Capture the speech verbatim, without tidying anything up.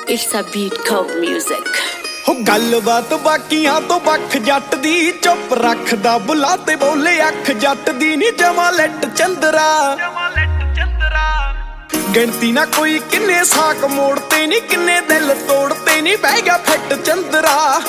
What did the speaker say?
It's a beat called music. ਹੋ ਗੱਲਬਾਤ ਬਾਕੀਆਂ ਤੋਂ ਵੱਖ ਜੱਟ ਦੀ ਚੁੱਪ ਰੱਖਦਾ ਬੁਲਾ ਤੇ ਬੋਲੇ ਅੱਖ ਜੱਟ ਦੀ ਨੀ ਜਮਾ ਲੱਟ ਚੰਦਰਾ ਗਿਣਤੀ ਨਾ ਕੋਈ ਕਿੰਨੇ ਸਾਕ ਮੋੜਤੇ ਨੀ ਕਿੰਨੇ ਦਿਲ ਤੋੜਤੇ ਨੀ ਬਹਿ ਗਿਆ ਫਿੱਟ ਚੰਦਰਾ